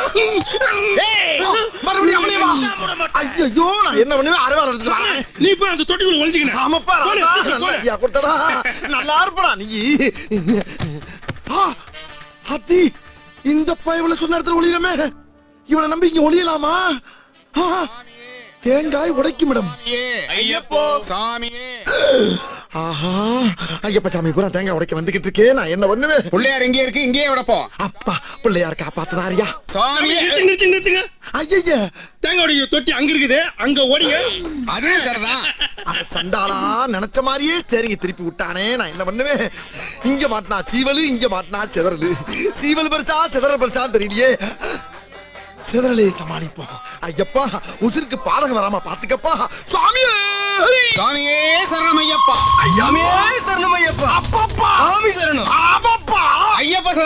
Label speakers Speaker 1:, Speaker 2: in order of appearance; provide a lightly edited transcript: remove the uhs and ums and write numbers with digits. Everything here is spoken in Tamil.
Speaker 1: மறுபடியும் அவனே வா. ஐயோ நான் என்ன பண்ணுவேன்? அரைவாள் எடுத்துட்டு வரேன்.
Speaker 2: நீ போய் அந்த தொட்டிக்குள்ள ஒளிஞ்சிக்கின.
Speaker 1: ஆமாப்பா நல்லா கொடுத்தடா. நல்லா இருப்படா நீ. அத்தி இந்த பயவுல சொன்ன இடத்துல ஒளியலாமே. இவனை நம்பி இங்க ஒளியலாமா? தேங்காய் உடைக்கும் இடம்.
Speaker 2: ஐயப்போ
Speaker 3: சாமியே.
Speaker 1: ஆஹா ஐயப்ப சாமி பூரா தேங்காய் உடைக்க வந்துகிட்டு இருக்கேன். நான் என்ன பண்ணுவேன்?
Speaker 3: பிள்ளையார் எங்கே இருக்கு? இங்கே விடப்போம்.
Speaker 1: அப்பா பிள்ளையார் காப்பாத்தினாரியா?
Speaker 3: சாமியே.
Speaker 2: நிறுத்துங்க.
Speaker 1: ஐயா
Speaker 2: தேங்காய் உடைய தொட்டி அங்க இருக்குது, அங்க ஓடிங்க.
Speaker 3: அதே சரிதான்.
Speaker 1: சண்டாளா நினைச்ச மாதிரியே சரிங்க திருப்பி விட்டானே. நான் என்ன பண்ணுவேன்? இங்க மாட்டினா சீவலு, இங்க மாட்டினா சிதறலு. சீவல் பெருசா சிதறல் பெருசான்னு தெரியலையே. சிதறலே சமாளிப்போம். ஐயப்பா உதிருக்கு பாதகம் வராம பாத்துக்கப்பா. சுவாமியே
Speaker 3: சாமியே சரணம் ஐயப்பா.
Speaker 1: ஐயாமே சரணம் ஐயப்பா. அப்பப்பா சாமி சரணம். ஆமாப்பா
Speaker 3: ஐயப்பா.